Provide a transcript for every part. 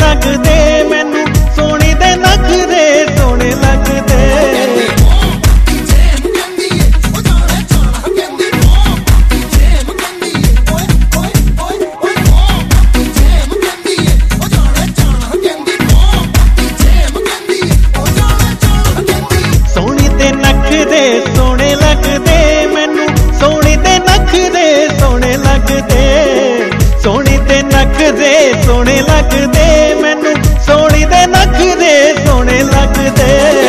लगदे मैनू सोनी दे नखरे सोने लगदे। सोनी दे नखरे सोने लगदे मैनू सोनी दे नखरे सोने लगदे। सोनी दे नखरे सोने लगदे मैनू सोनी दे नखरे सोने लगदे।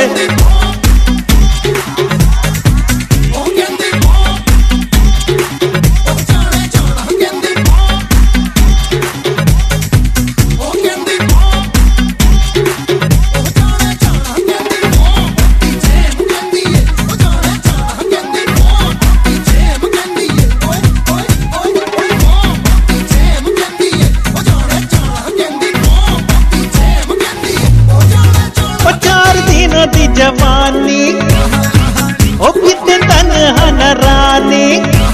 दी जवानी ओ बीते तन्हा न रानी।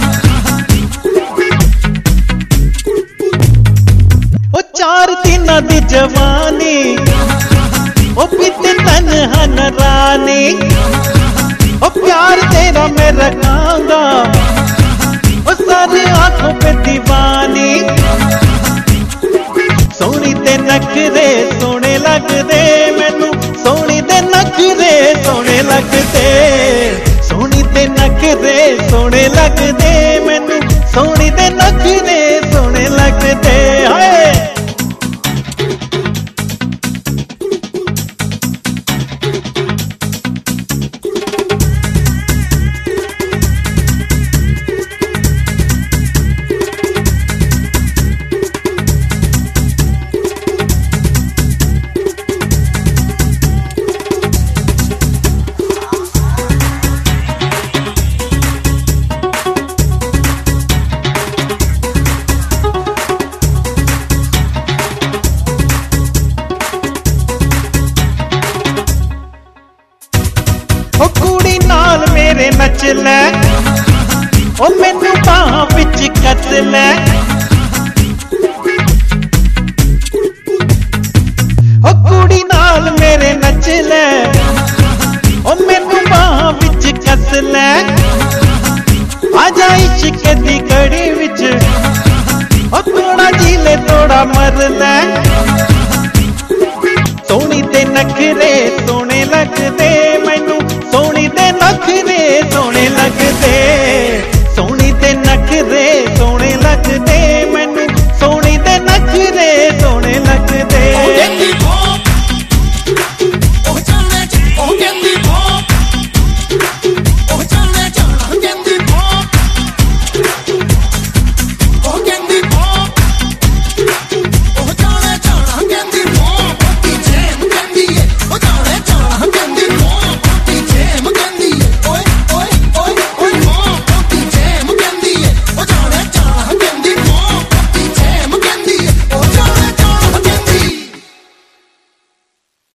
ओ 4 दिन दी जवानी ओ बीते तन्हा न रानी। ओ प्यार तेरा मैं रखांगा ओ सारी आंखों पे दीवानी। सोनी ते नखरे सोने लगदे मैनू सोनी दे नखरे सोने लगदे। सोनी ते नखरे सोने लगदे मैनू सोनी दे नखरे सोने लगदे। हाय ओ कुड़ी नाल मेरे नच लै ओ मैनू बाह विच कस लै। ओ कुड़ी नाल मेरे नच लै ओ मैनू बाह विच कस लै। आजा इश्क दी घड़ी विच ओ थोड़ा जीले थोड़ा मर लै। सोनी ते नखरे सोने लगदे